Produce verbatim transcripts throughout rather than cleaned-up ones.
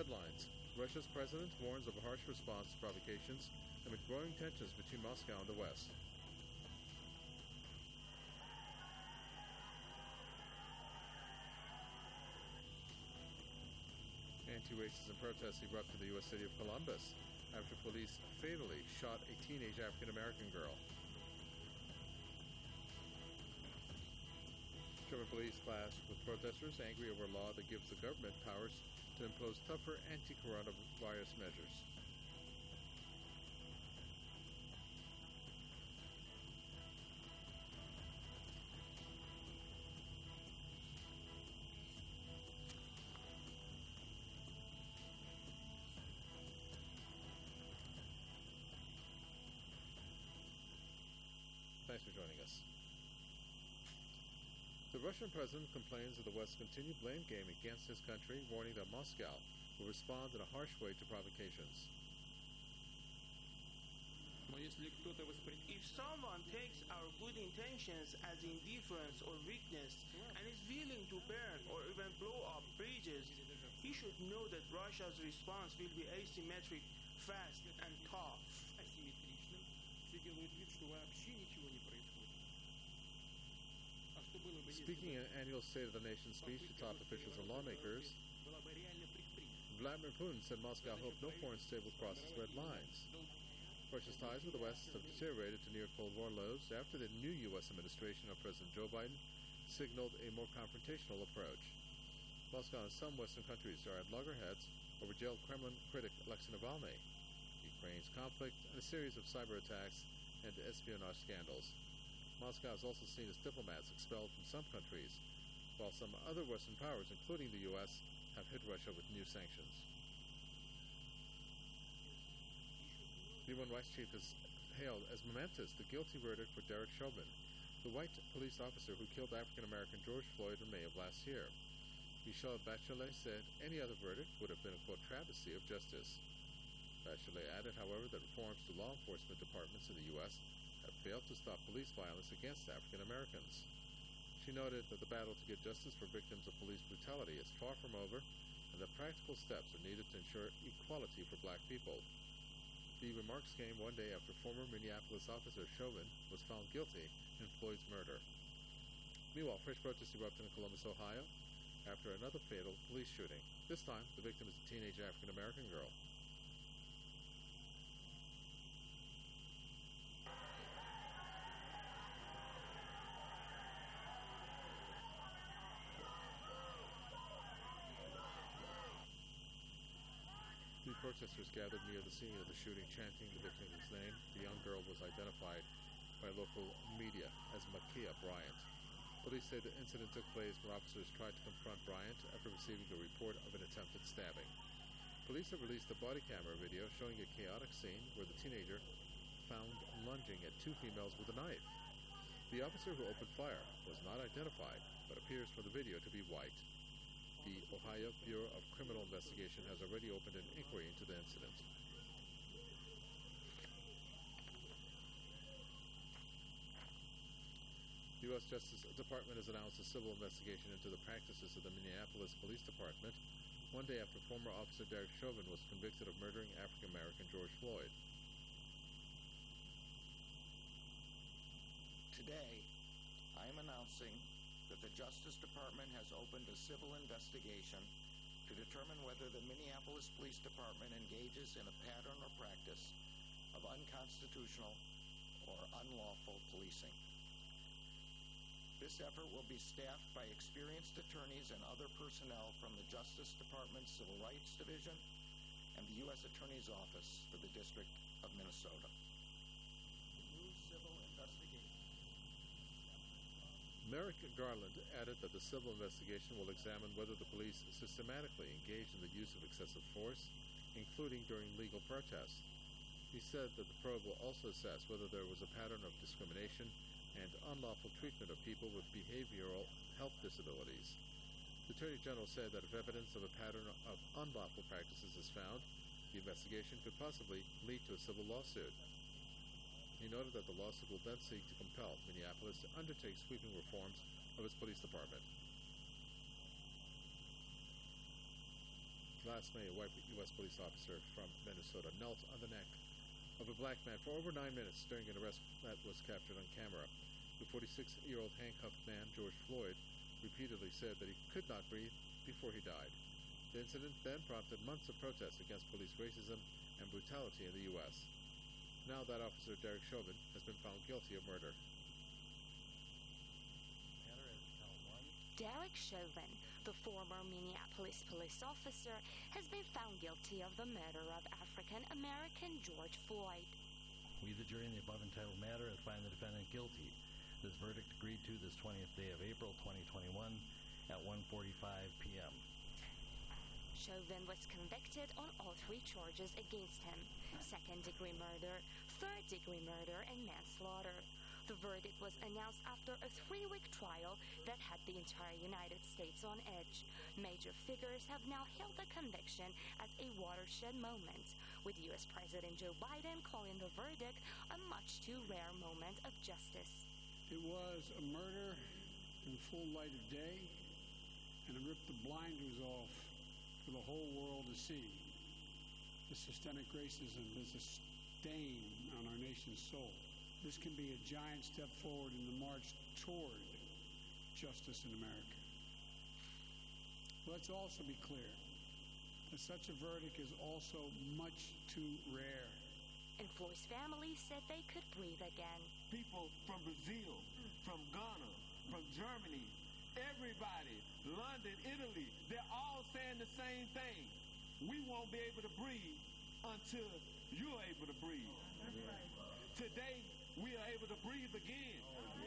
headlines. Russia's president warns of a harsh response to provocations amid growing tensions between Moscow and the West. Anti-racism protests erupt in the U S city of Columbus after police fatally shot a teenage African-American girl. German police clashed with protesters angry over a law that gives the government powers to impose tougher anti-coronavirus measures. Thanks for joining us. The Russian president complains of the West's continued blame game against his country, warning that Moscow will respond in a harsh way to provocations. If someone takes our good intentions as indifference or weakness and is willing to burn or even blow up bridges, he should know that Russia's response will be asymmetric, fast, and tough. Speaking in an annual State of the Nation speech to top officials and lawmakers, Vladimir Putin said Moscow hoped no foreign state would cross its red lines. Russia's ties with the West have deteriorated to near Cold War lows after the new U S administration of President Joe Biden signaled a more confrontational approach. Moscow and some Western countries are at loggerheads over jailed Kremlin critic Alexei Navalny, Ukraine's conflict, and a series of cyber attacks and espionage scandals. Moscow has also seen its diplomats expelled from some countries, while some other Western powers, including the U S, have hit Russia with new sanctions. The human rights chief has hailed as momentous the guilty verdict for Derek Chauvin, the white police officer who killed African-American George Floyd in May of last year. Michelle Bachelet said any other verdict would have been a, quote, travesty of justice. Bachelet added, however, that reforms to law enforcement departments in the U S have failed to stop police violence against African Americans. She noted that the battle to get justice for victims of police brutality is far from over, and that practical steps are needed to ensure equality for black people. The remarks came one day after former Minneapolis officer Chauvin was found guilty in Floyd's murder. Meanwhile, fresh protests erupted in Columbus, Ohio, after another fatal police shooting. This time, the victim is a teenage African American girl. The protesters gathered near the scene of the shooting, chanting the victim's name. The young girl was identified by local media as Makia Bryant. Police say the incident took place when officers tried to confront Bryant after receiving a report of an attempted stabbing. Police have released a body camera video showing a chaotic scene where the teenager found lunging at two females with a knife. The officer who opened fire was not identified, but appears from the video to be white. The Ohio Bureau of Criminal Investigation has already opened an inquiry into the incident. The U S Justice Department has announced a civil investigation into the practices of the Minneapolis Police Department one day after former officer Derek Chauvin was convicted of murdering African-American George Floyd. Today, I am announcing that the Justice Department has opened a civil investigation to determine whether the Minneapolis Police Department engages in a pattern or practice of unconstitutional or unlawful policing. This effort will be staffed by experienced attorneys and other personnel from the Justice Department's Civil Rights Division and the U S Attorney's Office for the District of Minnesota. The new civil investigation. Merrick Garland added that the civil investigation will examine whether the police systematically engaged in the use of excessive force, including during legal protests. He said that the probe will also assess whether there was a pattern of discrimination and unlawful treatment of people with behavioral health disabilities. The Attorney General said that if evidence of a pattern of unlawful practices is found, the investigation could possibly lead to a civil lawsuit. He noted that the lawsuit will then seek to compel Minneapolis to undertake sweeping reforms of its police department. Last May, a white U S police officer from Minnesota knelt on the neck of a black man for over nine minutes during an arrest that was captured on camera. The forty-six-year-old handcuffed man, George Floyd, repeatedly said that he could not breathe before he died. The incident then prompted months of protests against police racism and brutality in the U S. Now that officer, Derek Chauvin, has been found guilty of murder. Derek Chauvin, the former Minneapolis police officer, has been found guilty of the murder of African-American George Floyd. We, the jury in the above entitled matter, find the defendant guilty. This verdict agreed to this twentieth day of April, twenty twenty-one, at one forty-five p.m. Chauvin was convicted on all three charges against him: second-degree murder, third-degree murder, and manslaughter. The verdict was announced after a three-week trial that had the entire United States on edge. Major figures have now hailed the conviction as a watershed moment, with U S President Joe Biden calling the verdict a much too rare moment of justice. It was a murder in full light of day, and it ripped the blinders off for the whole world to see. The systemic racism is a stain on our nation's soul. This can be a giant step forward in the march toward justice in America. Let's also be clear that such a verdict is also much too rare. And Floyd's family said they could breathe again. People from Brazil, from Ghana, from Germany, everybody, London, Italy, they're all saying the same thing. We won't be able to breathe until you're able to breathe. Today, we are able to breathe again.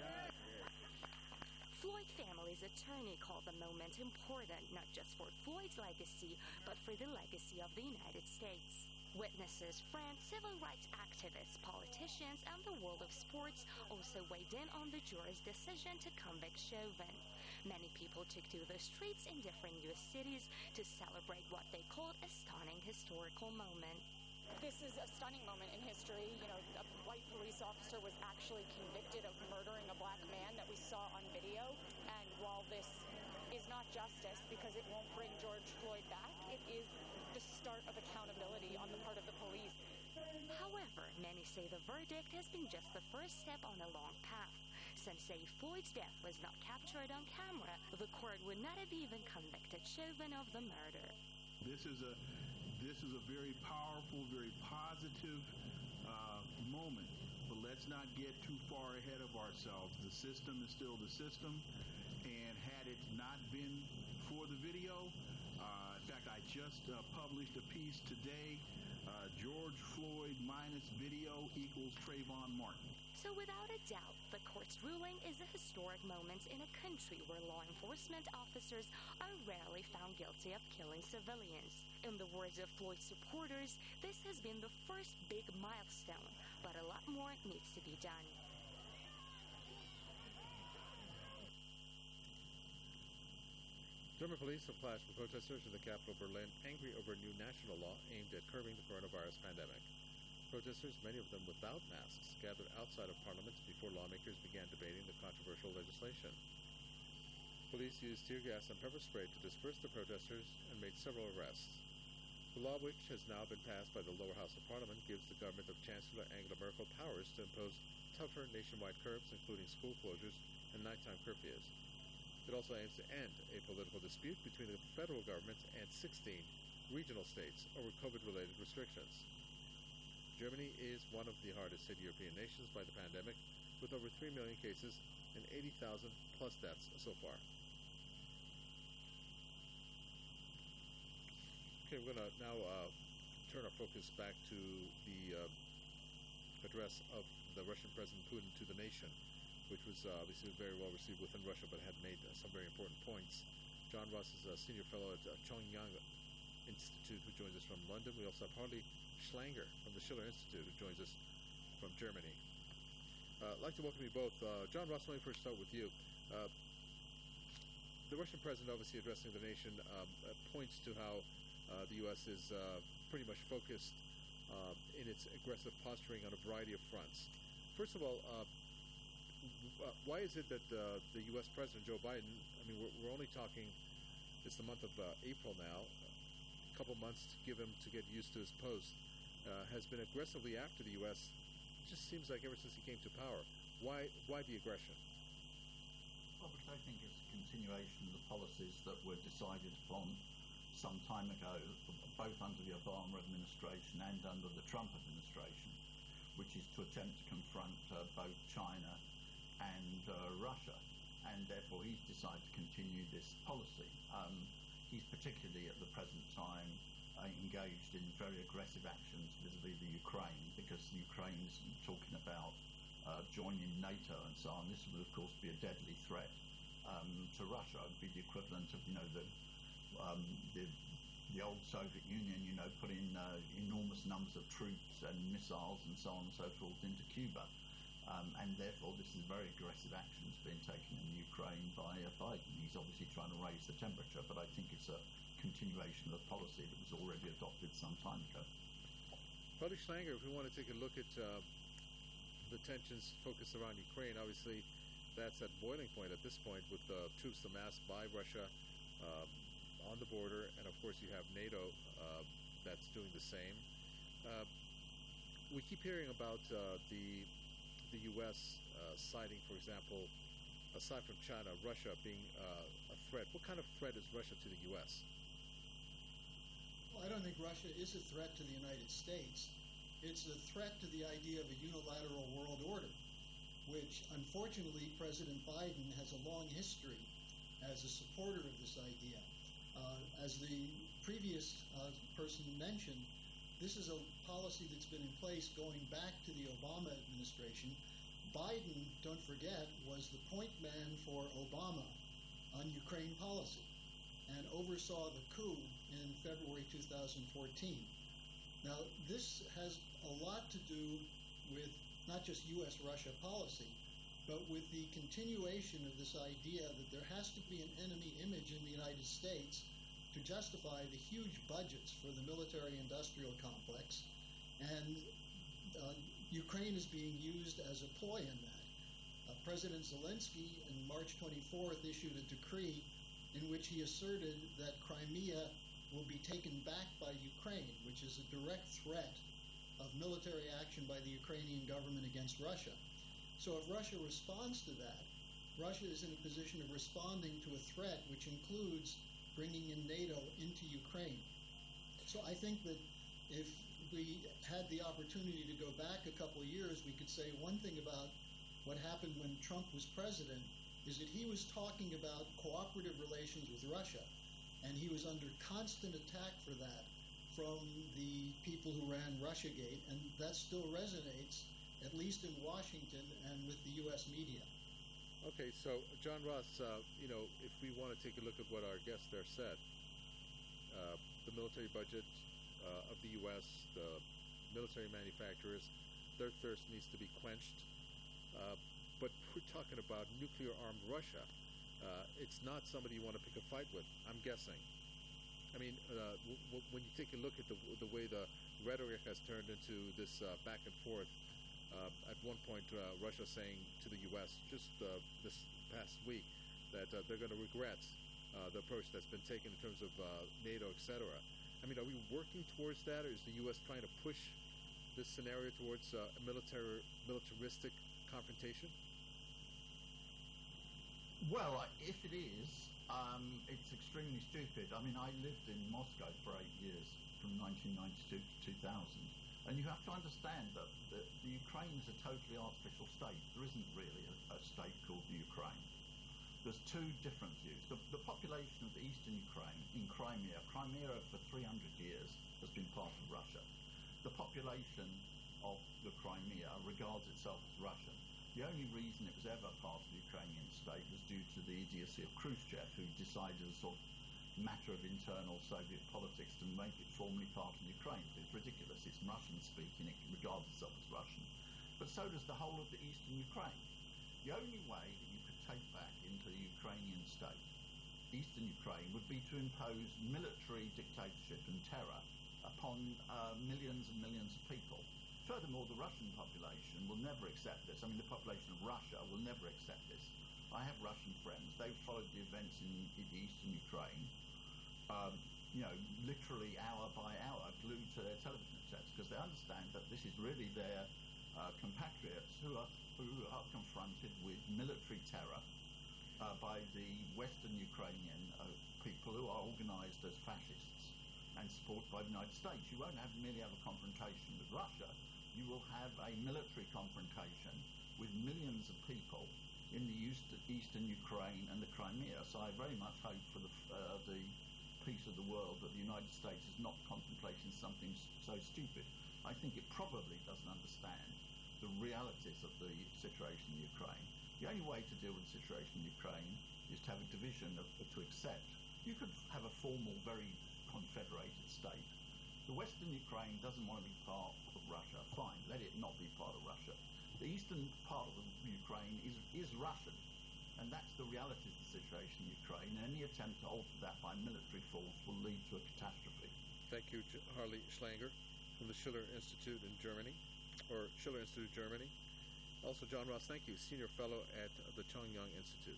Floyd family's attorney called the moment important, not just for Floyd's legacy, but for the legacy of the United States. Witnesses, friends, civil rights activists, politicians, and the world of sports also weighed in on the jury's decision to convict Chauvin. Many people took to the streets in different U S cities to celebrate what they called a stunning historical moment. This is a stunning moment in history. You know, a white police officer was actually convicted of murdering a black man that we saw on video. And while this is not justice because it won't bring George Floyd back, it is the start of accountability on the part of the police. However, many say the verdict has been just the first step on a long path. Some say Floyd's death was not captured on camera. The court would not have even convicted Chauvin of the murder. This is a This is a very powerful, very positive uh, moment, but let's not get too far ahead of ourselves. The system is still the system, and had it not been for the video, uh, in fact, I just uh, published a piece today, uh, George Floyd minus video equals Trayvon Martin. So without a doubt, the court's ruling is a historic moment in a country where law enforcement officers are rarely found guilty of killing civilians. In the words of Floyd supporters, this has been the first big milestone, but a lot more needs to be done. German police have clashed with protesters in the capital Berlin, angry over a new national law aimed at curbing the coronavirus pandemic. Protesters, many of them without masks, gathered outside of Parliament before lawmakers began debating the controversial legislation. Police used tear gas and pepper spray to disperse the protesters and made several arrests. The law, which has now been passed by the lower house of Parliament, gives the government of Chancellor Angela Merkel powers to impose tougher nationwide curbs, including school closures and nighttime curfews. It also aims to end a political dispute between the federal government and sixteen regional states over COVID-related restrictions. Germany is one of the hardest hit European nations by the pandemic, with over three million cases and eighty thousand plus deaths so far. Okay, we're going to now uh, turn our focus back to the uh, address of the Russian President Putin to the nation, which was uh, obviously very well received within Russia, but had made uh, some very important points. John Ross is a senior fellow at uh, Chongyang Institute, who joins us from London. We also have Harley Schlanger from the Schiller Institute, who joins us from Germany. Uh, I'd like to welcome you both. Uh, John Ross, let me first start with you. Uh, the Russian president, obviously addressing the nation, um, uh, points to how uh, the U S is uh, pretty much focused uh, in its aggressive posturing on a variety of fronts. First of all, uh, w- why is it that uh, the U S President Joe Biden, I mean, we're, we're only talking, it's the month of uh, April now, couple months to give him to get used to his post, uh, has been aggressively after the U S. It just seems like ever since he came to power. Why, why the aggression? Well, because I think it's a continuation of the policies that were decided upon some time ago, both under the Obama administration and under the Trump administration, which is to attempt to confront uh, both China and uh, Russia. And therefore he's decided to continue this policy. Um, he's particularly at the present time uh, engaged in very aggressive actions vis-a-vis the Ukraine, because Ukraine is talking about uh, joining NATO and so on. This would of course be a deadly threat um, to Russia. It would be the equivalent of, you know, the um, the, the old Soviet Union, you know, putting uh, enormous numbers of troops and missiles and so on and so forth into Cuba. Um, and therefore this is very aggressive actions being taken in Ukraine by uh, Biden. He's obviously trying to raise the temperature, but I think it's a continuation of a policy that was already adopted some time ago. Brother Schlanger, if we want to take a look at uh, the tensions focused around Ukraine, obviously that's at boiling point at this point with uh, troops amassed by Russia um, on the border, and of course you have NATO uh, that's doing the same. Uh, we keep hearing about uh, the the U S uh, siding, for example, aside from China, Russia being uh, a threat. What kind of threat is Russia to the U S? Well, I don't think Russia is a threat to the United States. It's a threat to the idea of a unilateral world order, which unfortunately President Biden has a long history as a supporter of this idea. Uh, as the previous uh, person mentioned, this is a policy that's been in place going back to the Obama administration. Biden, don't forget, was the point man for Obama on Ukraine policy and oversaw the coup in February two thousand fourteen. Now, this has a lot to do with not just U S Russia policy, but with the continuation of this idea that there has to be an enemy image in the United States to justify the huge budgets for the military-industrial complex, and uh, Ukraine is being used as a ploy in that. Uh, President Zelensky on March twenty-fourth issued a decree in which he asserted that Crimea will be taken back by Ukraine, which is a direct threat of military action by the Ukrainian government against Russia. So if Russia responds to that, Russia is in a position of responding to a threat which includes bringing in NATO into Ukraine. So I think that if we had the opportunity to go back a couple of years, we could say one thing about what happened when Trump was president is that he was talking about cooperative relations with Russia, and he was under constant attack for that from the people who ran Russiagate, and that still resonates, at least in Washington and with the U S media. Okay, so John Ross, uh, you know, if we want to take a look at what our guest there said, uh, the military budget uh, of the U S, the military manufacturers, their thirst needs to be quenched. Uh, but we're talking about nuclear-armed Russia. Uh, it's not somebody you want to pick a fight with, I'm guessing. I mean, uh, w- w- when you take a look at the, w- the way the rhetoric has turned into this uh, back and forth, Uh, at one point, uh, Russia saying to the U S just uh, this past week that uh, they're going to regret uh, the approach that's been taken in terms of uh, NATO, et cetera. I mean, are we working towards that, or is the U S trying to push this scenario towards uh, a military, militaristic confrontation? Well, if it is, um, it's extremely stupid. I mean, I lived in Moscow for eight years, from nineteen ninety-two to two thousand. And you have to understand that the, the Ukraine is a totally artificial state. There isn't really a, a state called the Ukraine. There's two different views. The, the population of the eastern Ukraine, in Crimea, Crimea for three hundred years has been part of Russia. The population of the Crimea regards itself as Russian. The only reason it was ever part of the Ukrainian state was due to the idiocy of Khrushchev, who decided a sort of matter of internal Soviet politics to make it formally part of Ukraine. It's ridiculous. It's Russian speaking. It regards itself as Russian. But so does the whole of the eastern Ukraine. The only way that you could take back into the Ukrainian state, eastern Ukraine, would be to impose military dictatorship and terror upon uh, millions and millions of people. Furthermore, the Russian population will never accept this. I mean, the population of Russia will never accept this. I have Russian friends. They've followed the events in, in eastern Ukraine. Um, you know, literally hour by hour glued to their television sets because they understand that this is really their uh, compatriots who are who are confronted with military terror uh, by the Western Ukrainian uh, people who are organized as fascists and supported by the United States. You won't have merely have a confrontation with Russia. You will have a military confrontation with millions of people in the east, eastern Ukraine and the Crimea. So I very much hope for the, uh, the peace of the world that the United States is not contemplating something so stupid. I think it probably doesn't understand the realities of the situation in Ukraine. The only way to deal with the situation in Ukraine is to have a division of, to accept. You could have a formal, very confederated state. The Western Ukraine doesn't want to be part of Russia. Fine, let it not be part of Russia. The eastern part of the Ukraine is, is Russian, and that's the reality of the situation in Ukraine. Any attempt to alter that by military force will lead to a catastrophe. Thank you, Harley Schlanger from the Schiller Institute in Germany, or Schiller Institute, Germany. Also, John Ross, thank you, Senior Fellow at the Chongyang Institute.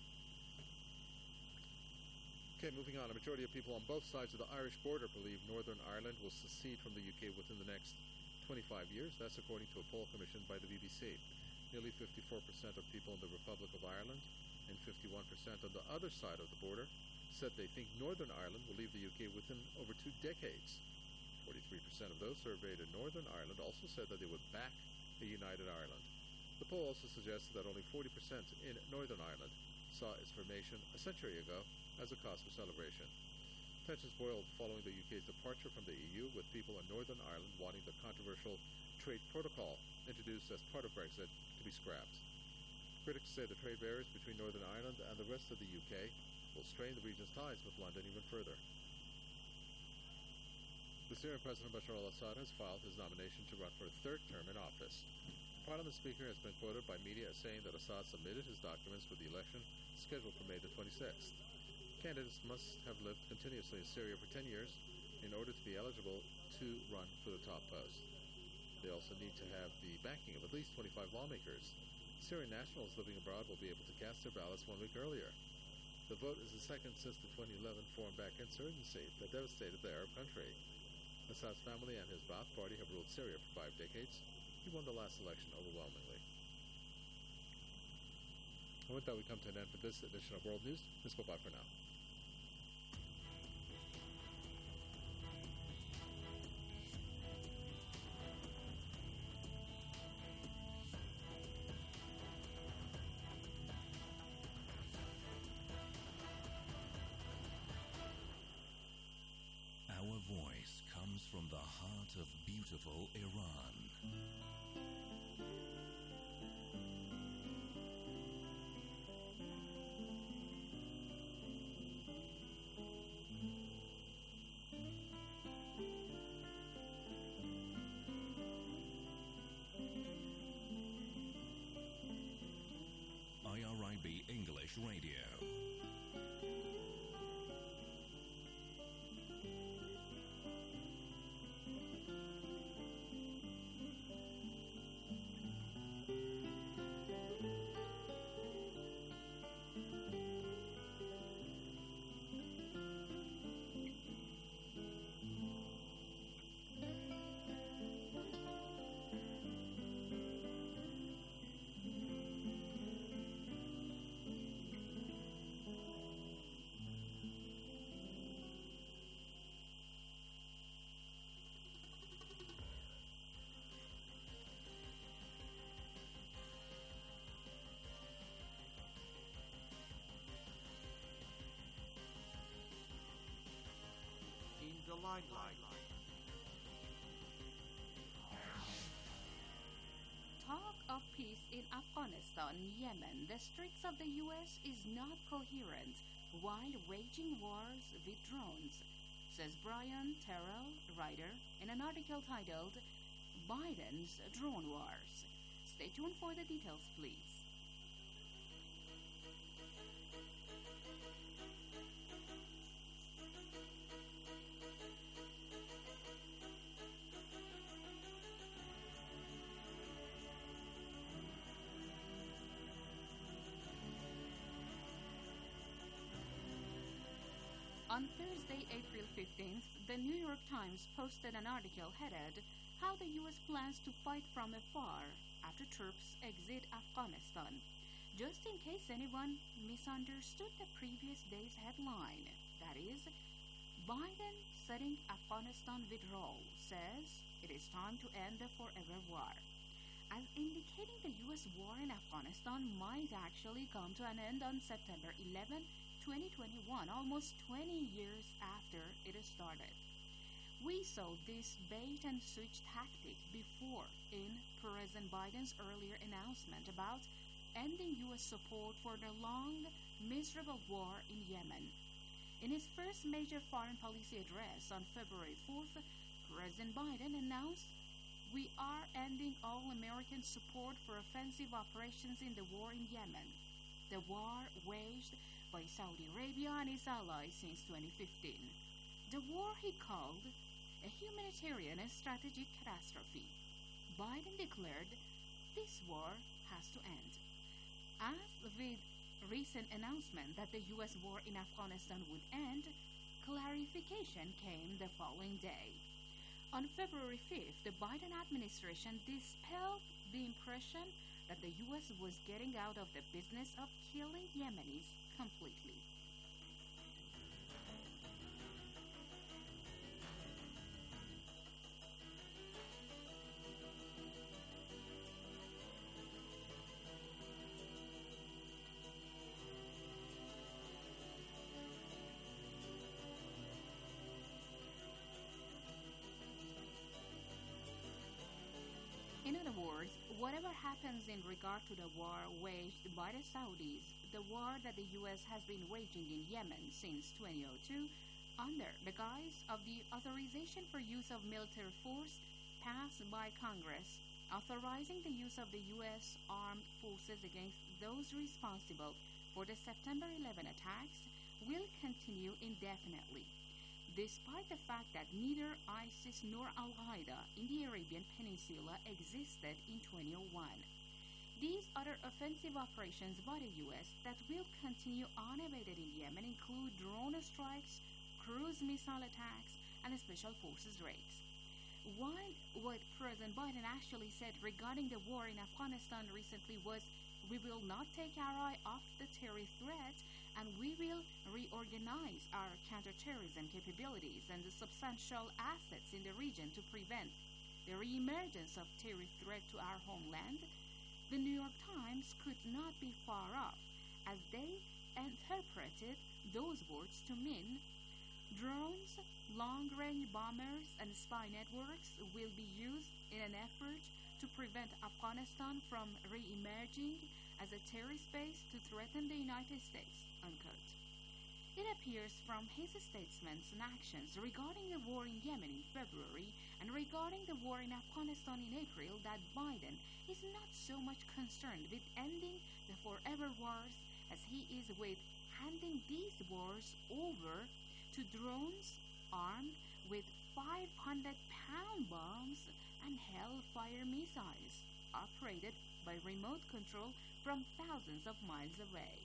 Okay, moving on. A majority of people on both sides of the Irish border believe Northern Ireland will secede from the U K within the next twenty-five years. That's according to a poll commissioned by the B B C. Nearly fifty-four percent of people in the Republic of Ireland and fifty-one percent on the other side of the border said they think Northern Ireland will leave the U K within over two decades. forty-three percent of those surveyed in Northern Ireland also said that they would back a united Ireland. The poll also suggested that only forty percent in Northern Ireland saw its formation a century ago as a cause for celebration. Tensions boiled following the U K's departure from the E U, with people in Northern Ireland wanting the controversial trade protocol introduced as part of Brexit to be scrapped. Critics say the trade barriers between Northern Ireland and the rest of the U K will strain the region's ties with London even further. The Syrian President Bashar al-Assad has filed his nomination to run for a third term in office. Parliament Speaker has been quoted by media as saying that Assad submitted his documents for the election scheduled for May the twenty-sixth. Candidates must have lived continuously in Syria for ten years in order to be eligible to run for the top post. They also need to have the backing of at least twenty-five lawmakers. Syrian nationals living abroad will be able to cast their ballots one week earlier. The vote is the second since the twenty eleven foreign-backed insurgency that devastated the Arab country. Assad's family and his Ba'ath Party have ruled Syria for five decades. He won the last election overwhelmingly. And with that, we come to an end for this edition of World News. Let's go bye for now. Our voice comes from the heart of beautiful Iran. I R I B English Radio. The limelight. Talk of peace in Afghanistan, Yemen, the streets of the U S is not coherent while waging wars with drones, says Brian Terrell, writer, in an article titled Biden's Drone Wars. Stay tuned for the details, please. On Thursday, April fifteenth, the New York Times posted an article headed, "How the U S Plans to Fight from Afar After Troops Exit Afghanistan." Just in case anyone misunderstood the previous day's headline, that is, Biden setting Afghanistan withdrawal says it is time to end the forever war, as indicating the U S war in Afghanistan might actually come to an end on September eleventh, twenty twenty-one, almost twenty years after it started. We saw this bait-and-switch tactic before in President Biden's earlier announcement about ending U S support for the long, miserable war in Yemen. In his first major foreign policy address on February fourth, President Biden announced, "We are ending all American support for offensive operations in the war in Yemen, the war waged by Saudi Arabia and its allies since twenty fifteen. The war he called a humanitarian and strategic catastrophe. Biden declared this war has to end. As with recent announcement that the U S war in Afghanistan would end, clarification came the following day. On February fifth, the Biden administration dispelled the impression that the U S was getting out of the business of killing Yemenis completely. In other words, whatever happens in regard to the war waged by the Saudis, the war that the U S has been waging in Yemen since twenty oh two, under the guise of the authorization for use of military force passed by Congress, authorizing the use of the U S armed forces against those responsible for the September eleventh attacks, will continue indefinitely, despite the fact that neither ISIS nor Al-Qaeda in the Arabian Peninsula existed in two thousand one. These other offensive operations by the U S that will continue unabated in Yemen include drone strikes, cruise missile attacks, and special forces raids. While what President Biden actually said regarding the war in Afghanistan recently was, "We will not take our eye off the terror threat, and we will reorganize our counterterrorism capabilities and the substantial assets in the region to prevent the reemergence of terror threat to our homeland," the New York Times could not be far off, as they interpreted those words to mean drones, long-range bombers, and spy networks will be used in an effort to prevent Afghanistan from re-emerging as a terrorist base to threaten the United States, unquote. It appears from his statements and actions regarding the war in Yemen in February and regarding the war in Afghanistan in April that Biden is not so much concerned with ending the forever wars as he is with handing these wars over to drones armed with five hundred pound bombs and Hellfire missiles operated by remote control from thousands of miles away.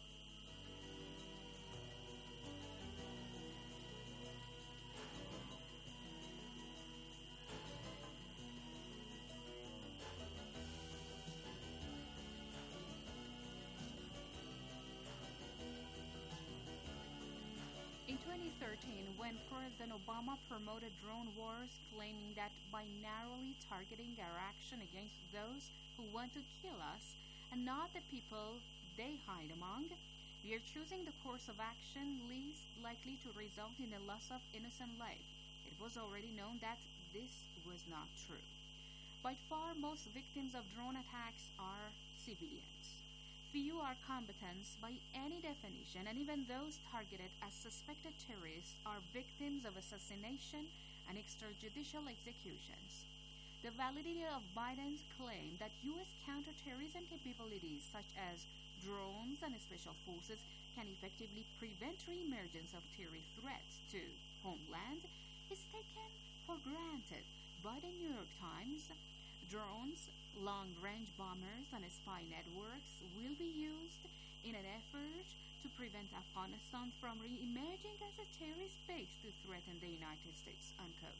In twenty thirteen, when President Obama promoted drone wars, claiming that by narrowly targeting our action against those who want to kill us and not the people they hide among, we are choosing the course of action least likely to result in the loss of innocent life. It was already known that this was not true. By far, most victims of drone attacks are civilians. Few are combatants by any definition, and even those targeted as suspected terrorists are victims of assassination and extrajudicial executions. The validity of Biden's claim that U S counterterrorism capabilities such as drones and special forces can effectively prevent reemergence of terror threats to homeland is taken for granted by the New York Times. Drones, long-range bombers, and spy networks will be used in an effort to prevent Afghanistan from re-emerging as a terrorist base to threaten the United States, unquote.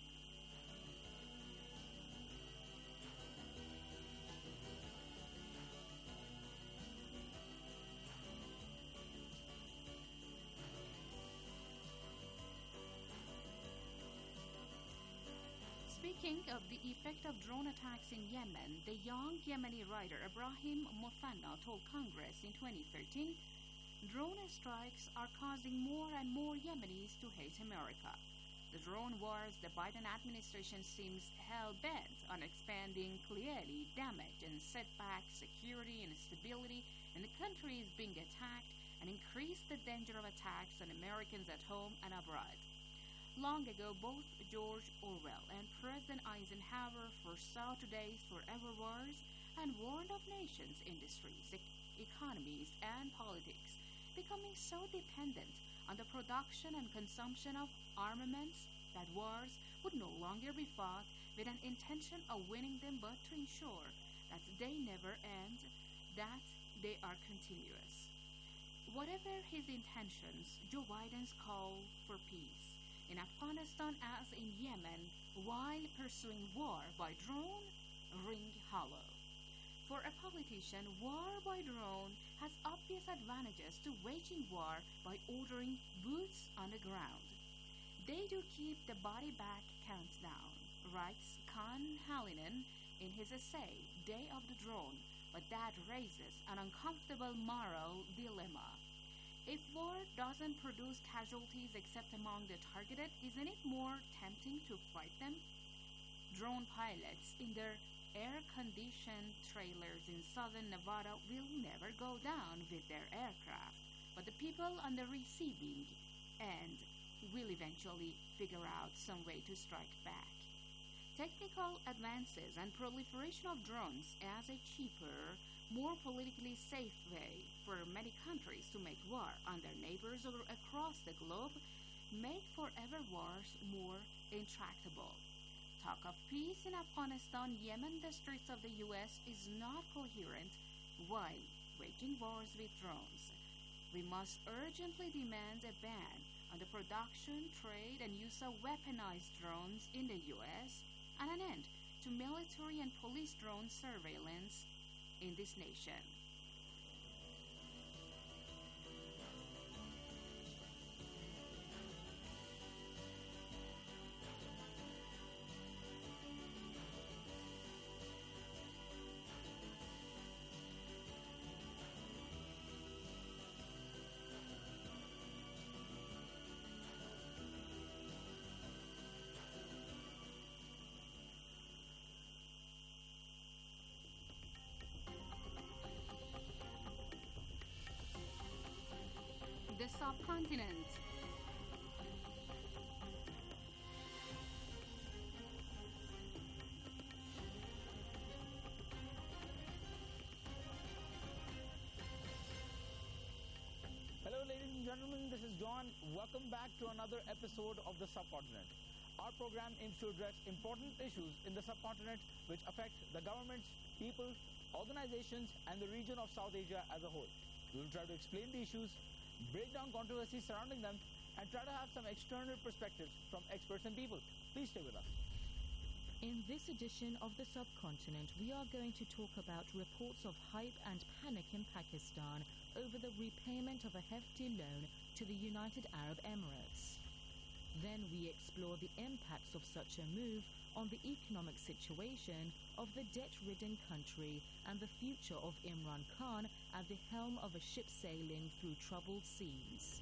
Speaking of the effect of drone attacks in Yemen, the young Yemeni writer Ibrahim Muthanna told Congress in twenty thirteen, drone strikes are causing more and more Yemenis to hate America. The drone wars the Biden administration seems hell-bent on expanding clearly damage and setback security and stability, and the country is being attacked and increase the danger of attacks on Americans at home and abroad. Long ago, both George Orwell and President Eisenhower foresaw today's forever wars and warned of nations, industries, e- economies, and politics becoming so dependent on the production and consumption of armaments that wars would no longer be fought with an intention of winning them, but to ensure that they never end, that they are continuous. Whatever his intentions, Joe Biden's call for peace in Afghanistan as in Yemen while pursuing war by drone ring hollow. For a politician, war by drone has obvious advantages to waging war by ordering boots on the ground. They do keep the body back count down, writes Khan Hallinan in his essay, Day of the Drone, but that raises an uncomfortable moral dilemma. If war doesn't produce casualties except among the targeted, isn't it more tempting to fight them? Drone pilots in their air-conditioned trailers in southern Nevada will never go down with their aircraft, but the people on the receiving end will eventually figure out some way to strike back. Technical advances and proliferation of drones as a cheaper, more politically safe way for many countries to make war on their neighbors or across the globe make forever wars more intractable. Talk of peace in Afghanistan, Yemen, the streets of the U S is not coherent while waging wars with drones. We must urgently demand a ban on the production, trade, and use of weaponized drones in the U S and an end to military and police drone surveillance in this nation. The subcontinent. Hello ladies and gentlemen, this is John. Welcome back to another episode of The Subcontinent. Our program aims to address important issues in the subcontinent which affect the governments, people, organizations, and the region of South Asia as a whole. We will try to explain the issues, break down controversies surrounding them, and try to have some external perspectives from experts and people. Please stay with us. In this edition of The Subcontinent, we are going to talk about reports of hype and panic in Pakistan over the repayment of a hefty loan to the United Arab Emirates. Then we explore the impacts of such a move on the economic situation of the debt-ridden country and the future of Imran Khan at the helm of a ship sailing through troubled seas.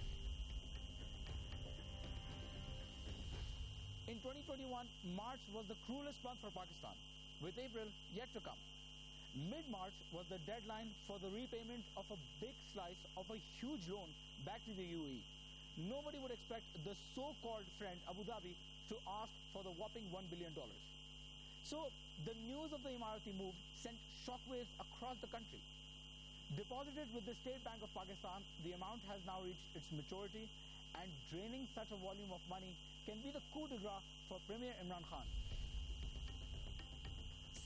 In twenty twenty-one, March was the cruelest month for Pakistan, with April yet to come. Mid-March was the deadline for the repayment of a big slice of a huge loan back to the U A E. Nobody would expect the so-called friend Abu Dhabi to ask for the whopping one billion dollars. So, the news of the Emirati move sent shockwaves across the country. Deposited with the State Bank of Pakistan, the amount has now reached its maturity, and draining such a volume of money can be the coup de grace for Premier Imran Khan.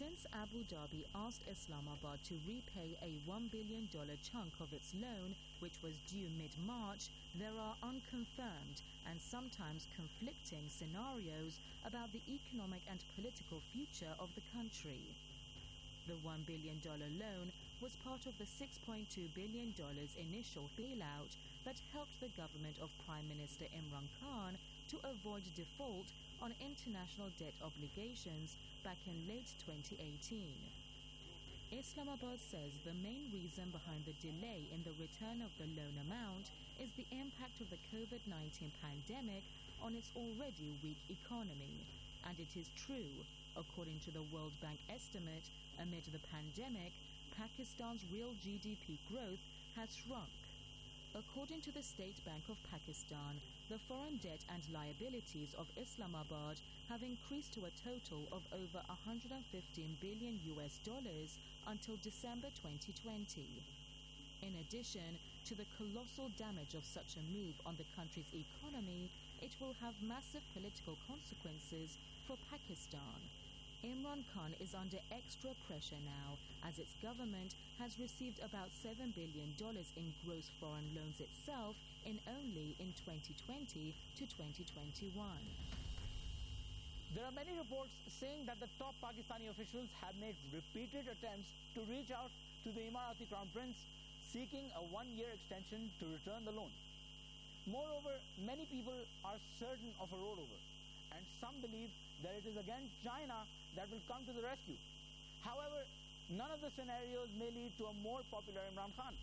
Since Abu Dhabi asked Islamabad to repay a one billion dollars chunk of its loan, which was due mid-March, there are unconfirmed and sometimes conflicting scenarios about the economic and political future of the country. The one billion dollars loan was part of the six point two billion dollars initial bailout that helped the government of Prime Minister Imran Khan to avoid default on international debt obligations back in late twenty eighteen. Islamabad says the main reason behind the delay in the return of the loan amount is the impact of the COVID nineteen pandemic on its already weak economy. And it is true, according to the World Bank estimate, amid the pandemic, Pakistan's real G D P growth has shrunk. According to the State Bank of Pakistan, the foreign debt and liabilities of Islamabad have increased to a total of over one hundred fifteen billion U S dollars until December twenty twenty. In addition to the colossal damage of such a move on the country's economy, it will have massive political consequences for Pakistan. Imran Khan is under extra pressure now, as its government has received about seven billion dollars in gross foreign loans itself in only in twenty twenty to twenty twenty-one. There are many reports saying that the top Pakistani officials have made repeated attempts to reach out to the Emirati Crown Prince seeking a one-year extension to return the loan. Moreover, many people are certain of a rollover, and some believe that it is again China that will come to the rescue. However, none of the scenarios may lead to a more popular Imran Khan.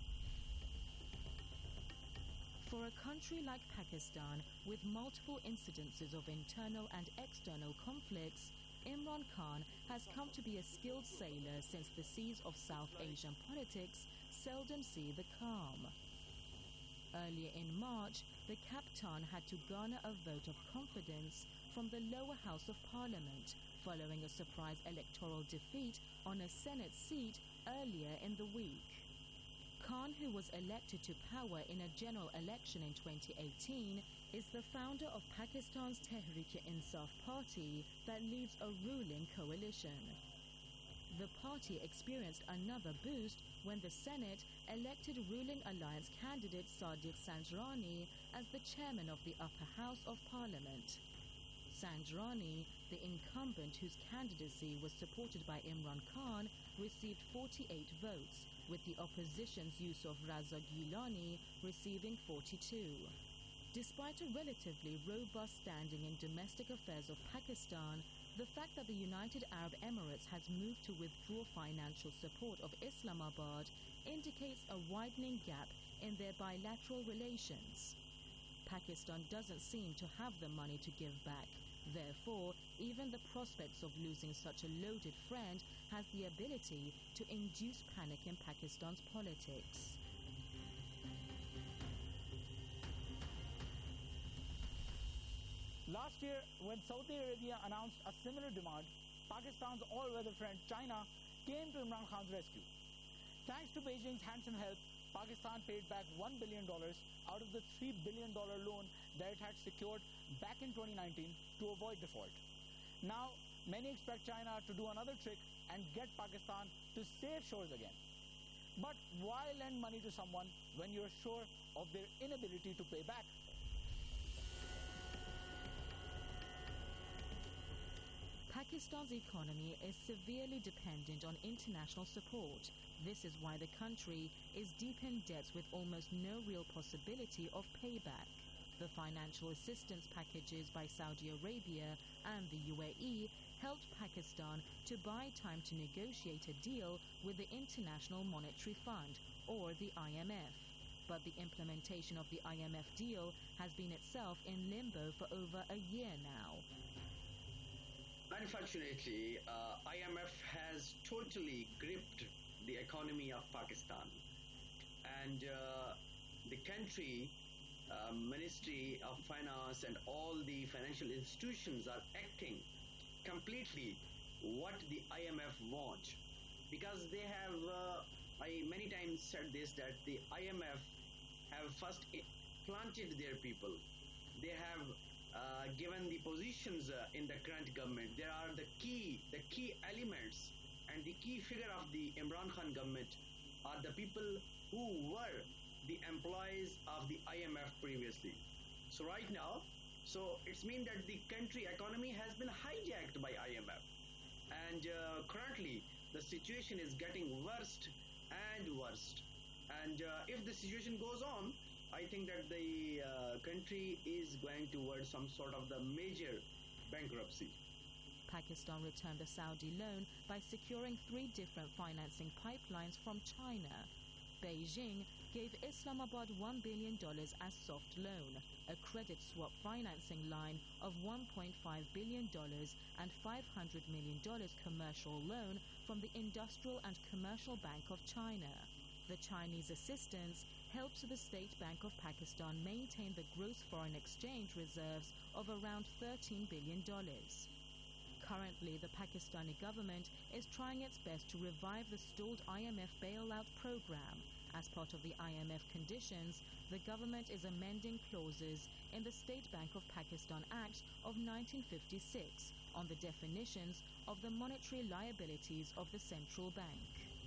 For a country like Pakistan, with multiple incidences of internal and external conflicts, Imran Khan has come to be a skilled sailor since the seas of South Asian politics seldom see the calm. Earlier in March, the Captain had to garner a vote of confidence from the lower house of parliament following a surprise electoral defeat on a Senate seat earlier in the week. Khan, who was elected to power in a general election in twenty eighteen, is the founder of Pakistan's Tehreek-e-Insaf party that leads a ruling coalition. The party experienced another boost when the Senate elected ruling alliance candidate Sadiq Sanjrani as the chairman of the upper house of parliament. Sanjrani, the incumbent whose candidacy was supported by Imran Khan, received forty-eight votes, with the opposition's Yusuf Raza Gilani receiving forty-two. Despite a relatively robust standing in domestic affairs of Pakistan, the fact that the United Arab Emirates has moved to withdraw financial support of Islamabad indicates a widening gap in their bilateral relations. Pakistan doesn't seem to have the money to give back. Therefore, even the prospects of losing such a loaded friend has the ability to induce panic in Pakistan's politics. Last year, when Saudi Arabia announced a similar demand, Pakistan's all-weather friend China came to Imran Khan's rescue. Thanks to Beijing's handsome help, Pakistan paid back one billion dollars out of the three billion dollars loan that it had secured back in twenty nineteen to avoid default. Now, many expect China to do another trick and get Pakistan to safe shores again. But why lend money to someone when you're sure of their inability to pay back? Pakistan's economy is severely dependent on international support. This is why the country is deep in debts with almost no real possibility of payback. The financial assistance packages by Saudi Arabia and the U A E helped Pakistan to buy time to negotiate a deal with the International Monetary Fund, or the I M F. But the implementation of the I M F deal has been itself in limbo for over a year now. Unfortunately, uh, I M F has totally gripped the economy of Pakistan, and uh, the country, uh, Ministry of Finance and all the financial institutions are acting completely what the I M F want, because they have, uh, I many times said this, that the I M F have first planted their people. They have Uh, given the positions uh, in the current government. There are the key, the key elements and the key figure of the Imran Khan government are the people who were the employees of the I M F previously. So right now, so it's mean that the country economy has been hijacked by I M F, and uh, currently the situation is getting worse and worse. And uh, if the situation goes on, I think that the uh, country is going towards some sort of the major bankruptcy. Pakistan returned the Saudi loan by securing three different financing pipelines from China. Beijing gave Islamabad one billion dollars as soft loan, a credit swap financing line of one point five billion dollars and five hundred million dollars commercial loan from the Industrial and Commercial Bank of China. The Chinese assistance helps the State Bank of Pakistan maintain the gross foreign exchange reserves of around thirteen billion dollars. Currently, the Pakistani government is trying its best to revive the stalled I M F bailout program. As part of the I M F conditions, the government is amending clauses in the State Bank of Pakistan Act of nineteen fifty-six on the definitions of the monetary liabilities of the central bank.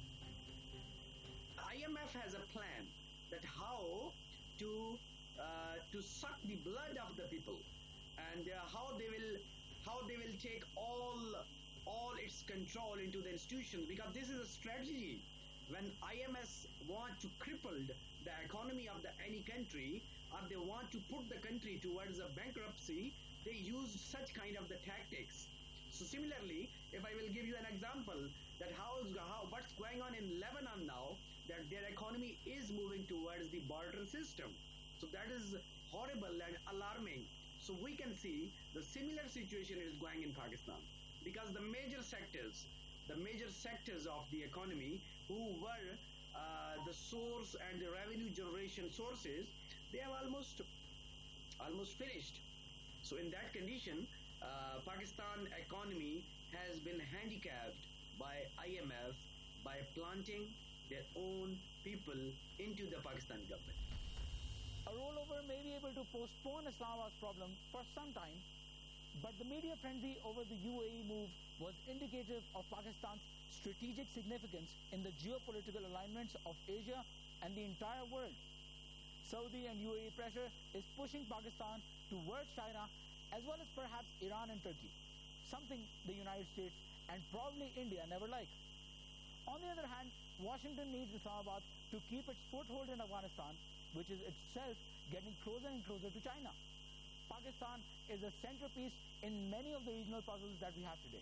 I M F has a plan that how to uh, to suck the blood of the people, and uh, how they will how they will take all all its control into the institutions, because this is a strategy. When I M F want to cripple the economy of the any country, or they want to put the country towards a bankruptcy, they use such kind of the tactics. So similarly, if I will give you an example that how is how what's going on in Lebanon now, that their economy is moving towards the barter system. So that is horrible and alarming. So we can see the similar situation is going in Pakistan, because the major sectors, the major sectors of the economy who were uh, the source and the revenue generation sources, they have almost almost finished. So in that condition, uh, Pakistan economy has been handicapped by I M F by planting their own people into the Pakistan government. A rollover may be able to postpone Islamabad's problem for some time, but the media frenzy over the U A E move was indicative of Pakistan's strategic significance in the geopolitical alignments of Asia and the entire world. Saudi and U A E pressure is pushing Pakistan towards China, as well as perhaps Iran and Turkey, something the United States and probably India never like. On the other hand, Washington needs Islamabad to keep its foothold in Afghanistan, which is itself getting closer and closer to China. Pakistan is a centerpiece in many of the regional puzzles that we have today.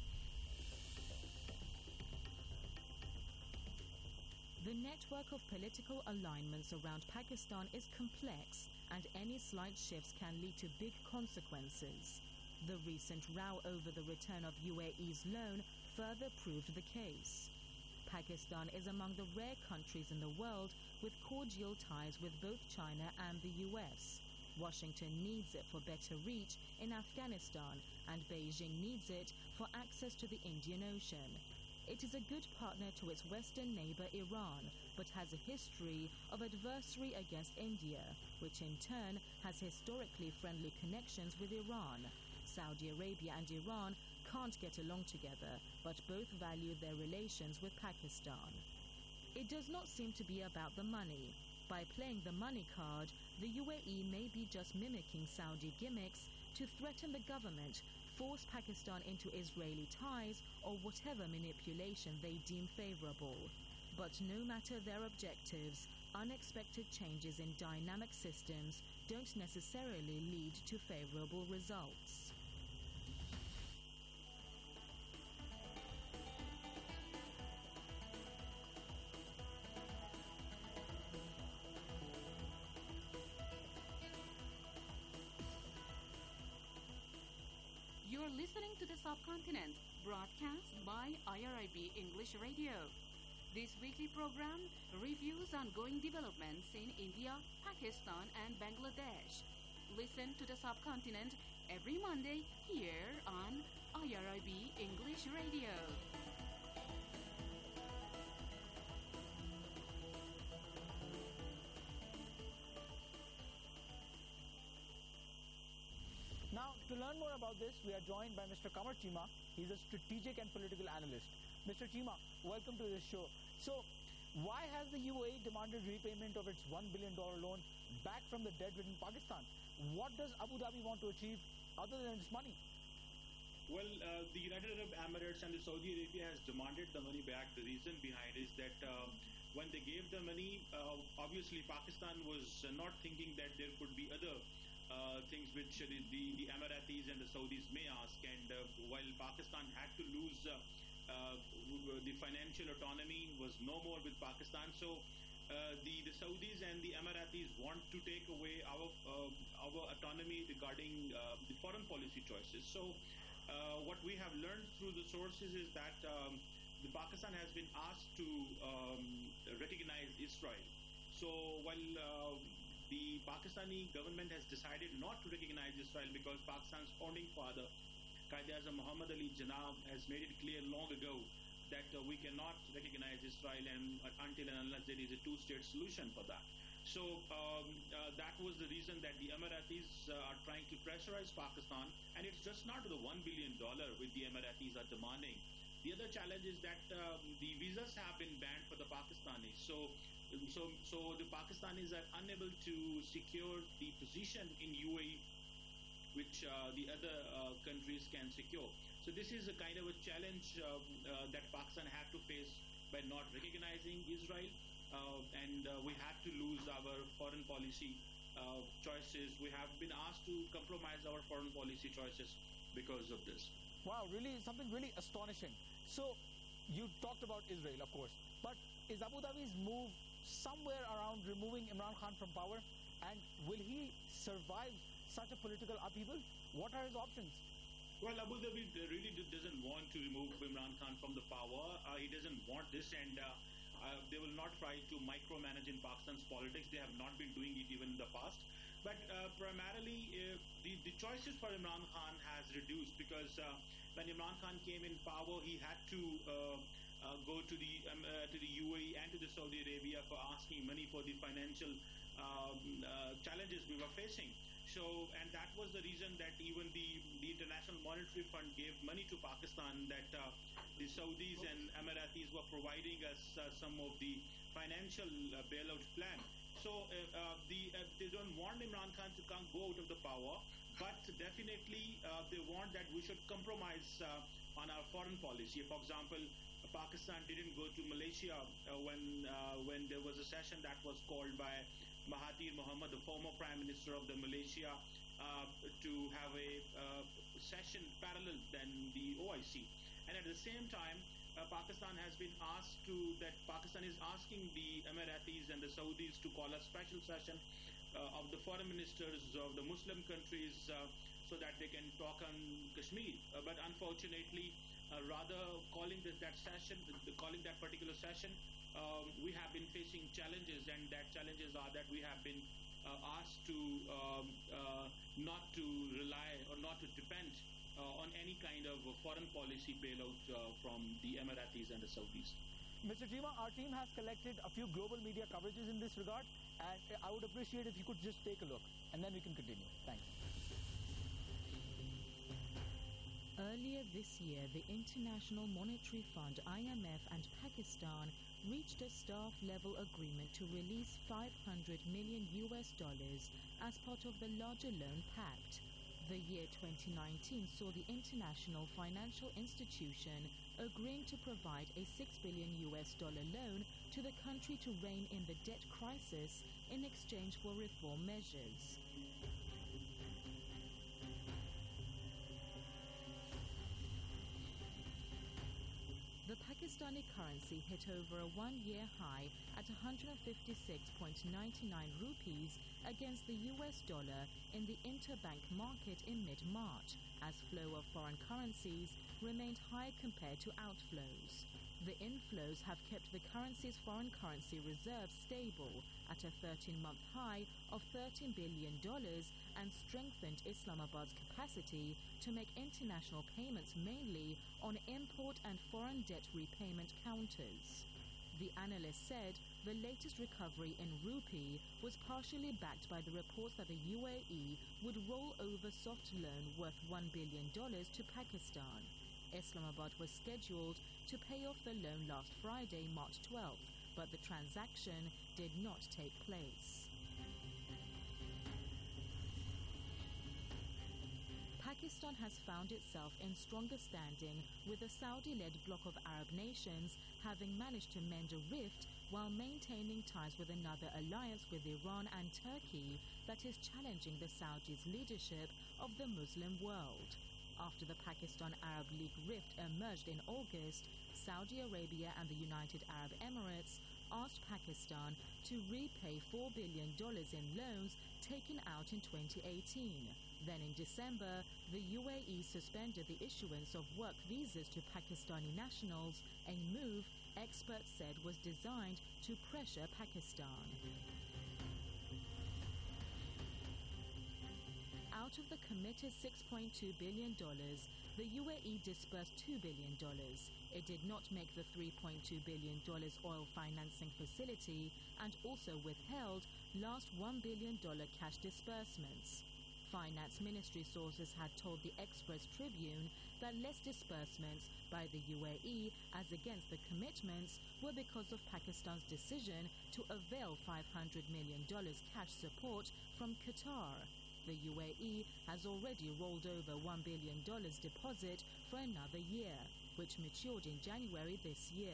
The network of political alignments around Pakistan is complex, and any slight shifts can lead to big consequences. The recent row over the return of U A E's loan further proved the case. Pakistan is among the rare countries in the world with cordial ties with both China and the U S. Washington needs it for better reach in Afghanistan, and Beijing needs it for access to the Indian Ocean. It is a good partner to its western neighbor Iran, but has a history of adversary against India, which in turn has historically friendly connections with Iran. Saudi Arabia and Iran can't get along together, but both value their relations with Pakistan. It does not seem to be about the money. By playing the money card, the U A E may be just mimicking Saudi gimmicks to threaten the government, force Pakistan into Israeli ties, or whatever manipulation they deem favorable. But no matter their objectives, unexpected changes in dynamic systems don't necessarily lead to favorable results. You're listening to The Subcontinent, broadcast by I R I B English Radio. This weekly program reviews ongoing developments in India, Pakistan, and Bangladesh. Listen to The Subcontinent every Monday here on I R I B English Radio. Now, to learn more about this, we are joined by Mister Kamar Chima. He's a strategic and political analyst. Mister Chima, welcome to this show. So, why has the U A E demanded repayment of its one billion dollars loan back from the debt-ridden Pakistan? What does Abu Dhabi want to achieve other than its money? Well, uh, the United Arab Emirates and the Saudi Arabia has demanded the money back. The reason behind is that uh, when they gave the money, uh, obviously Pakistan was uh, not thinking that there could be other uh, things which uh, the, the Emiratis and the Saudis may ask. And uh, while Pakistan had to lose uh, uh, the financial autonomy, was no more with Pakistan. So uh, the, the Saudis and the Emiratis want to take away our, uh, our autonomy regarding uh, the foreign policy choices. So Uh, what we have learned through the sources is that um, the Pakistan has been asked to um, recognize Israel. So while uh, the Pakistani government has decided not to recognize Israel because Pakistan's founding father, Quaid-e-Azam Muhammad Ali Jinnah, has made it clear long ago that uh, we cannot recognize Israel and, uh, until and unless there is a two-state solution for that. So um, uh, that was the reason that the Emiratis uh, are trying to pressurize Pakistan, and it's just not the one billion dollars which the Emiratis are demanding. The other challenge is that um, the visas have been banned for the Pakistanis. So, so, so the Pakistanis are unable to secure the position in U A E which uh, the other uh, countries can secure. So this is a kind of a challenge uh, uh, that Pakistan had to face by not recognizing Israel. Uh, and uh, we had to lose our foreign policy uh, choices. We have been asked to compromise our foreign policy choices because of this. Wow, really something really astonishing. So you talked about Israel, of course, but is Abu Dhabi's move somewhere around removing Imran Khan from power? And will he survive such a political upheaval? What are his options? Well, Abu Dhabi really doesn't want to remove Imran Khan from the power. Uh, he doesn't want this, and uh, Uh, they will not try to micromanage in Pakistan's politics. They have not been doing it even in the past. But uh, primarily, uh, the, the choices for Imran Khan has reduced because uh, when Imran Khan came in power, he had to uh, uh, go to the um, uh, to the U A E and to the Saudi Arabia for asking money for the financial um, uh, challenges we were facing. So, and that was the reason that even the, the International Monetary Fund gave money to Pakistan, that uh, the Saudis and Emiratis were providing us uh, some of the financial uh, bailout plan. So, uh, uh, the uh, they don't want Imran Khan to come go out of the power, but definitely uh, they want that we should compromise uh, on our foreign policy. For example, Pakistan didn't go to Malaysia uh, when uh, when there was a session that was called by Mahathir Mohamad, the former Prime Minister of the Malaysia, uh, to have a uh, session parallel than the O I C. And at the same time, uh, Pakistan has been asked to, that Pakistan is asking the Emiratis and the Saudis to call a special session uh, of the foreign ministers of the Muslim countries uh, so that they can talk on Kashmir. Uh, but unfortunately, uh, rather calling this, that session, the, calling that particular session, Um, we have been facing challenges, and that challenges are that we have been uh, asked to um, uh, not to rely or not to depend uh, on any kind of foreign policy bailout uh, from the Emiratis and the Saudis. Mister Chima, our team has collected a few global media coverages in this regard, and I would appreciate if you could just take a look, and then we can continue. Thanks. Earlier this year, the International Monetary Fund, I M F, and Pakistan reached a staff-level agreement to release five hundred million U S dollars as part of the larger loan pact. The year twenty nineteen saw the international financial institution agreeing to provide a six billion U S dollar loan to the country to rein in the debt crisis in exchange for reform measures. The Pakistani currency hit over a one-year high at one hundred fifty-six point nine nine rupees against the U S dollar in the interbank market in mid-March, as flow of foreign currencies remained high compared to outflows. The inflows have kept the currency's foreign currency reserve stable at a thirteen-month high of thirteen billion dollars and strengthened Islamabad's capacity to make international payments mainly on import and foreign debt repayment counters. The analyst said the latest recovery in rupee was partially backed by the reports that the U A E would roll over soft loan worth one billion dollars to Pakistan. Islamabad was scheduled to pay off the loan last Friday, March twelfth, but the transaction did not take place. Pakistan has found itself in stronger standing, with the Saudi-led bloc of Arab nations having managed to mend a rift while maintaining ties with another alliance with Iran and Turkey that is challenging the Saudis' leadership of the Muslim world. After the Pakistan-Arab League rift emerged in August, Saudi Arabia and the United Arab Emirates asked Pakistan to repay four billion dollars in loans taken out in twenty eighteen. Then in December, the U A E suspended the issuance of work visas to Pakistani nationals, a move experts said was designed to pressure Pakistan. Out of the committed six point two billion dollars, the U A E disbursed two billion dollars. It did not make the three point two billion dollars oil financing facility and also withheld last one billion dollars cash disbursements. Finance Ministry sources had told the Express Tribune that less disbursements by the U A E as against the commitments were because of Pakistan's decision to avail five hundred million dollars cash support from Qatar. The U A E has already rolled over one billion dollars deposit for another year, which matured in January this year.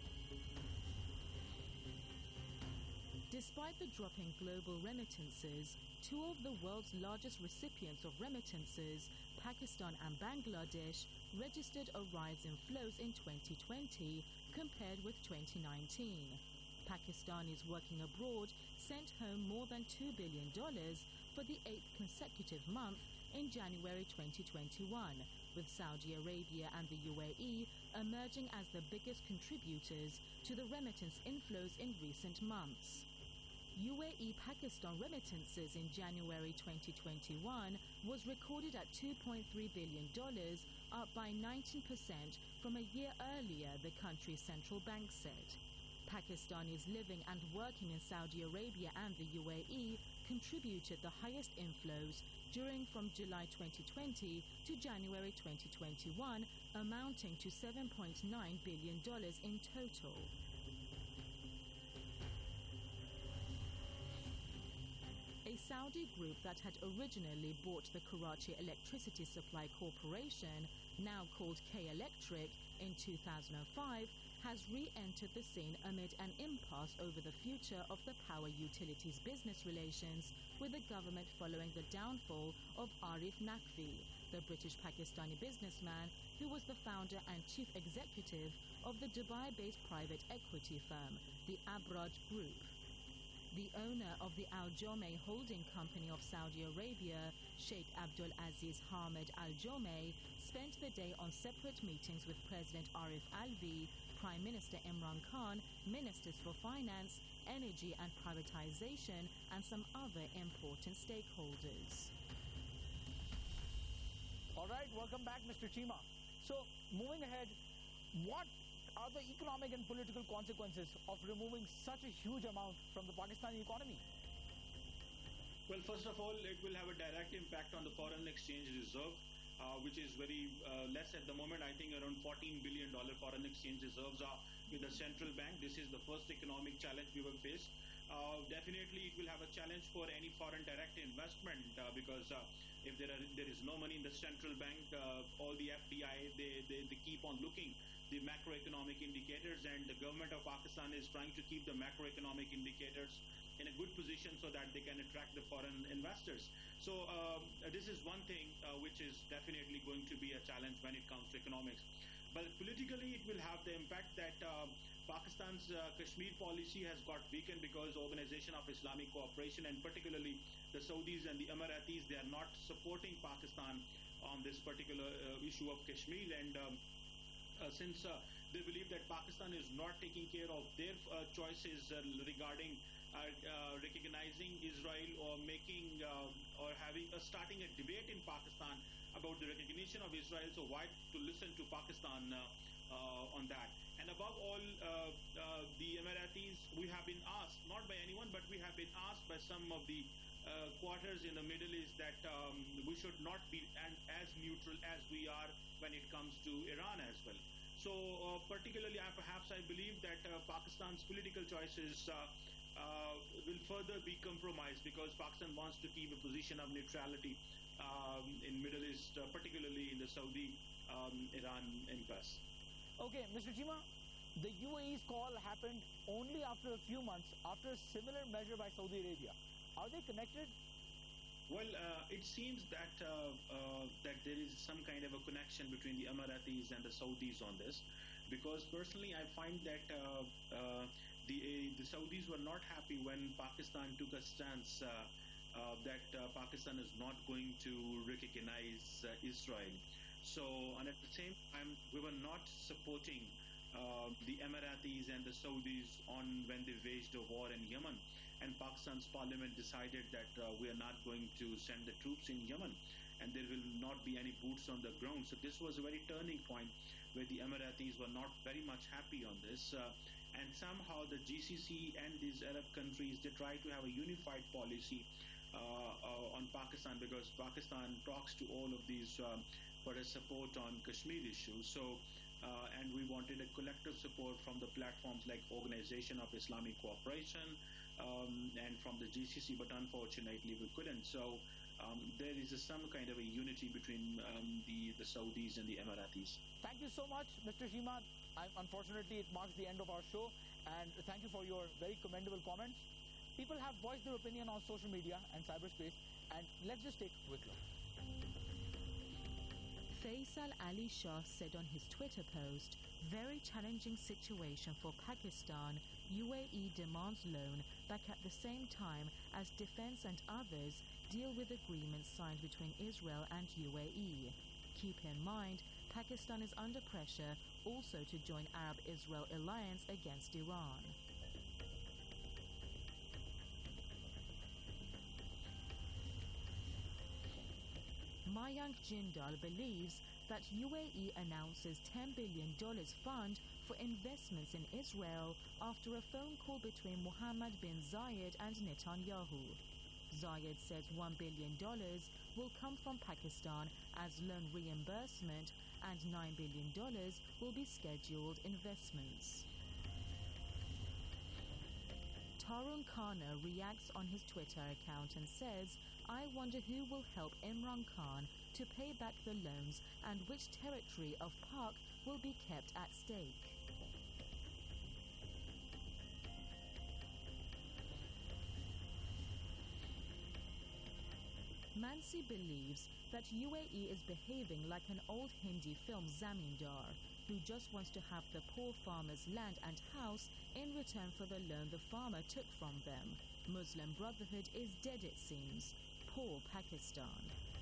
Despite the drop in global remittances, two of the world's largest recipients of remittances, Pakistan and Bangladesh, registered a rise in flows in twenty twenty compared with twenty nineteen. Pakistanis working abroad sent home more than two billion dollars for the eighth consecutive month in January twenty twenty-one, with Saudi Arabia and the U A E emerging as the biggest contributors to the remittance inflows in recent months. U A E-Pakistan remittances in January twenty twenty-one was recorded at two point three billion dollars, up by nineteen percent from a year earlier, the country's central bank said. Pakistanis living and working in Saudi Arabia and the U A E contributed the highest inflows during from July twenty twenty to January twenty twenty-one, amounting to seven point nine billion dollars in total. A Saudi group that had originally bought the Karachi Electricity Supply Corporation, now called K-Electric, in two thousand five, has re-entered the scene amid an impasse over the future of the power utilities business relations with the government following the downfall of Arif Naqvi, the British-Pakistani businessman who was the founder and chief executive of the Dubai-based private equity firm, the Abraj Group. The owner of the Al Jomeh holding company of Saudi Arabia, Sheikh Abdul Aziz Hamid Al Jomeh, spent the day on separate meetings with President Arif Alvi, Prime Minister Imran Khan, Ministers for Finance, Energy and Privatization, and some other important stakeholders. All right, welcome back, Mister Chima. So, moving ahead, what are the economic and political consequences of removing such a huge amount from the Pakistani economy? Well, first of all, it will have a direct impact on the foreign exchange reserve, uh, which is very uh, less at the moment. I think around fourteen billion dollars foreign exchange reserves are with the central bank. This is the first economic challenge we will face. Uh, definitely, it will have a challenge for any foreign direct investment uh, because uh, if there, are, there is no money in the central bank, uh, all the F D I, they, they, they keep on looking the macroeconomic indicators, and the government of Pakistan is trying to keep the macroeconomic indicators in a good position so that they can attract the foreign investors. So um, this is one thing uh, which is definitely going to be a challenge when it comes to economics. But politically, it will have the impact that uh, Pakistan's uh, Kashmir policy has got weakened because Organization of Islamic Cooperation, and particularly the Saudis and the Emiratis, they are not supporting Pakistan on this particular uh, issue of Kashmir, and um, Uh, since uh, they believe that Pakistan is not taking care of their uh, choices uh, regarding uh, uh, recognizing Israel or making uh, or having uh, starting a debate in Pakistan about the recognition of Israel. So why to listen to Pakistan uh, uh, on that? And above all, uh, uh, the Emiratis, we have been asked, not by anyone, but we have been asked by some of the uh, quarters in the Middle East that um, we should not be and as neutral as we are when it comes to Iran as well. So uh, particularly, I, perhaps I believe that uh, Pakistan's political choices uh, uh, will further be compromised because Pakistan wants to keep a position of neutrality um, in Middle East, uh, particularly in the Saudi-Iran um, impasse. Okay, Mister Chima, the U A E's call happened only after a few months after a similar measure by Saudi Arabia. Are they connected? Well, uh, it seems that uh, uh, that there is some kind of a connection between the Emiratis and the Saudis on this, because personally I find that uh, uh, the uh, the Saudis were not happy when Pakistan took a stance uh, uh, that uh, Pakistan is not going to recognize uh, Israel. So, and at the same time, we were not supporting uh, the Emiratis and the Saudis on when they waged a war in Yemen. And Pakistan's parliament decided that uh, we are not going to send the troops in Yemen, and there will not be any boots on the ground. So this was a very turning point where the Emiratis were not very much happy on this. Uh, and somehow the G C C and these Arab countries, they try to have a unified policy uh, uh, on Pakistan, because Pakistan talks to all of these um, for a support on Kashmir issue. So, uh, and we wanted a collective support from the platforms like Organization of Islamic Cooperation um, and from the G C C, but unfortunately we couldn't. So um, there is a, some kind of a unity between um, the, the Saudis and the Emiratis. Thank you so much, Mister Shima. I, unfortunately, it marks the end of our show, and thank you for your very commendable comments. People have voiced their opinion on social media and cyberspace, and let's just take a quick look. Faisal Ali Shah said on his Twitter post, "Very challenging situation for Pakistan. U A E demands loan back at the same time as defense and others deal with agreements signed between Israel and U A E. Keep in mind, Pakistan is under pressure also to join Arab-Israel alliance against Iran." Mayank Jindal believes that U A E announces ten billion dollars fund for investments in Israel after a phone call between Mohammed bin Zayed and Netanyahu. Zayed says one billion dollars will come from Pakistan as loan reimbursement and nine billion dollars will be scheduled investments. Tarun Khanna reacts on his Twitter account and says, "I wonder who will help Imran Khan to pay back the loans and which territory of Pak will be kept at stake." Mansi believes that U A E is behaving like an old Hindi film Zamindar, who just wants to have the poor farmer's land and house in return for the loan the farmer took from them. Muslim Brotherhood is dead, it seems. Poor Pakistan.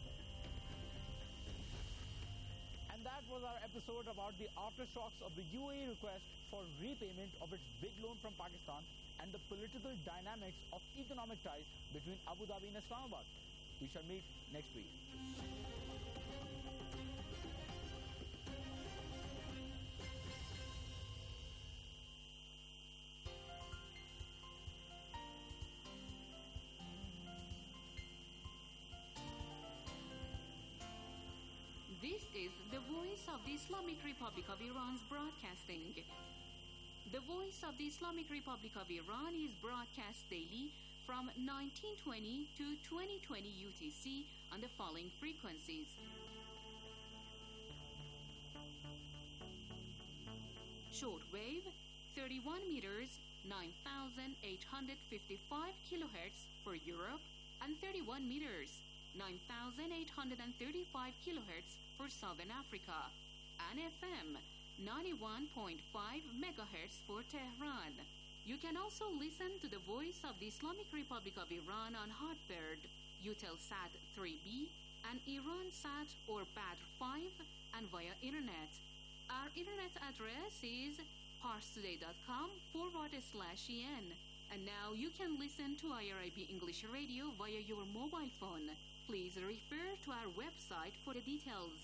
And that was our episode about the aftershocks of the U A E request for repayment of its big loan from Pakistan and the political dynamics of economic ties between Abu Dhabi and Islamabad. We shall meet next week. This is the Voice of the Islamic Republic of Iran's broadcasting. The Voice of the Islamic Republic of Iran is broadcast daily from nineteen twenty to twenty twenty U T C on the following frequencies: shortwave thirty-one meters, nine thousand eight hundred fifty-five kilohertz for Europe, and thirty-one meters, nine thousand eight hundred thirty-five kilohertz for Southern Africa, and F M ninety-one point five megahertz for Tehran. You can also listen to the Voice of the Islamic Republic of Iran on Hotbird, Eutelsat three B, and Iransat or Badr five, and via Internet. Our Internet address is parstoday.com forward slash en. And now you can listen to I R I B English Radio via your mobile phone. Please refer to our website for the details.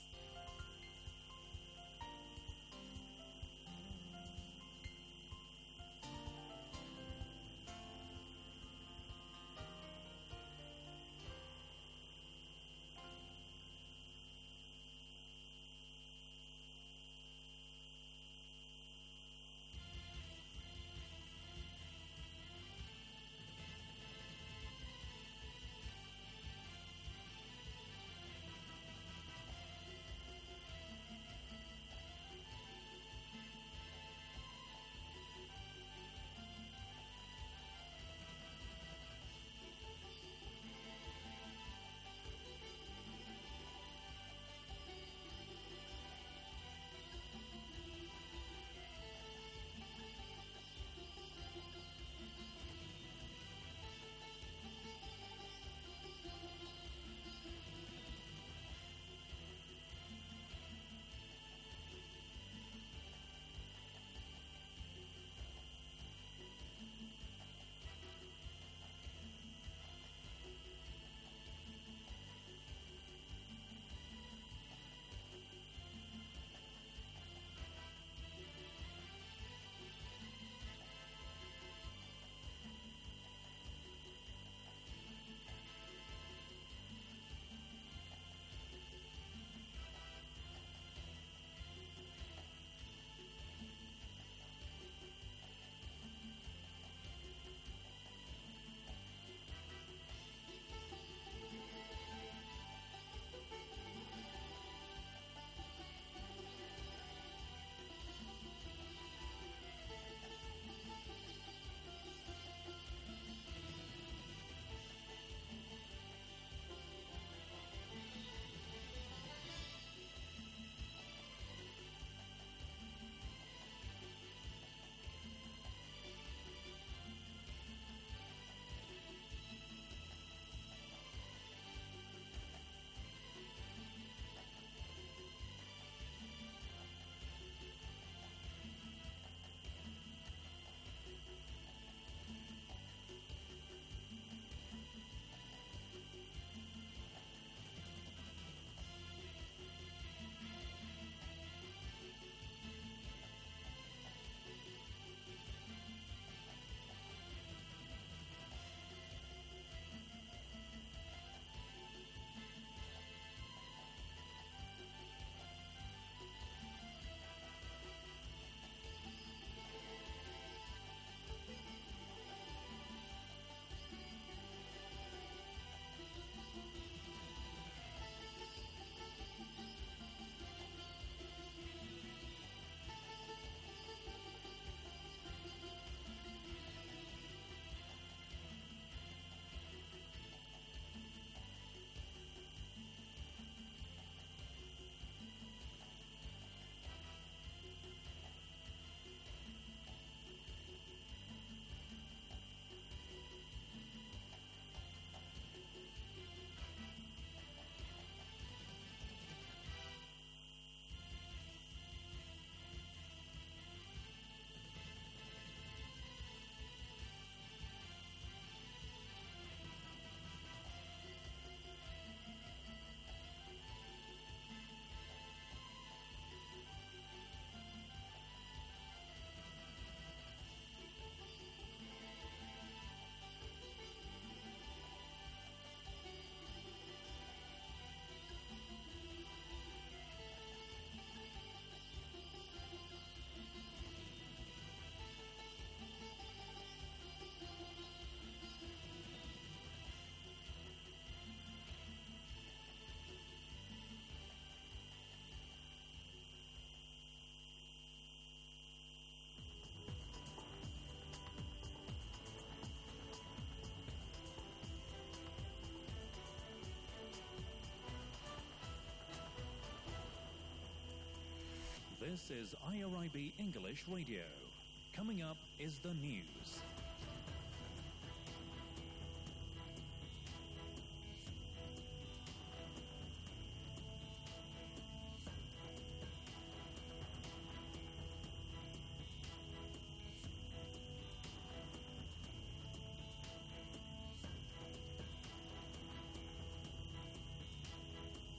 This is I R I B English Radio. Coming up is the news.